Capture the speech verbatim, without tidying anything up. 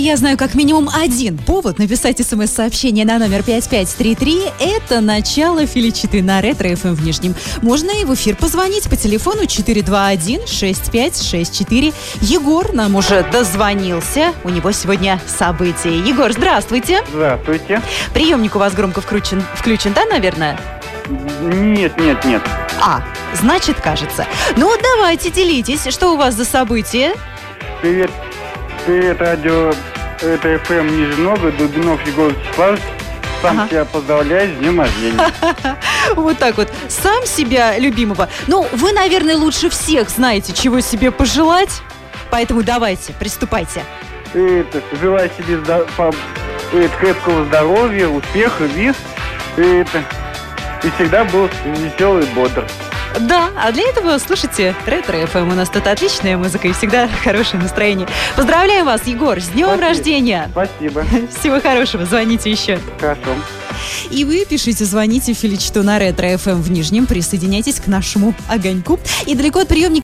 я знаю как минимум один повод написать смс-сообщение на номер пять пять три три. Это начало Феличиты на Ретро-эф эм в Нижнем. Можно и в эфир позвонить по телефону четыре два один шесть пять шесть четыре. Егор нам уже дозвонился. У него сегодня событие. Егор, здравствуйте. Здравствуйте. Приемник у вас громко включен, включен, да, наверное? Нет, нет, нет. А, значит, кажется. Ну, давайте, делитесь. Что у вас за событие? Привет, привет, радио Ретро-эф эм Нижний Новгород, Дубинов Егор Вячеславович. Сам Ага. тебя поздравляю с днем рождения. Вот так вот. Сам себя любимого. Ну, вы, наверное, лучше всех знаете, чего себе пожелать. Поэтому давайте, приступайте. Это, желаю себе здо- по- это, крепкого здоровья, успеха, виз. Это, и всегда был веселый и бодр. Да, а для этого слушайте Ретро-эф эм. У нас тут отличная музыка и всегда хорошее настроение. Поздравляем вас, Егор, с днем Спасибо. рождения. Спасибо. Всего хорошего, звоните еще. Хорошо. И вы пишите, звоните в Феличиту на Ретро-эф эм в Нижнем, присоединяйтесь к нашему огоньку. И далеко от приемника